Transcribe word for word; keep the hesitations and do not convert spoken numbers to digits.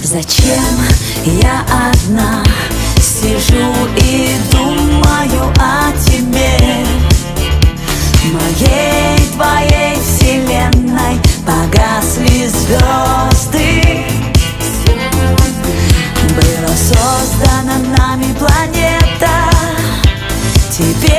Зачем я одна сижу и думаю о тебе? Моей твоей вселенной погасли звезды. Была создана нами планета, теперь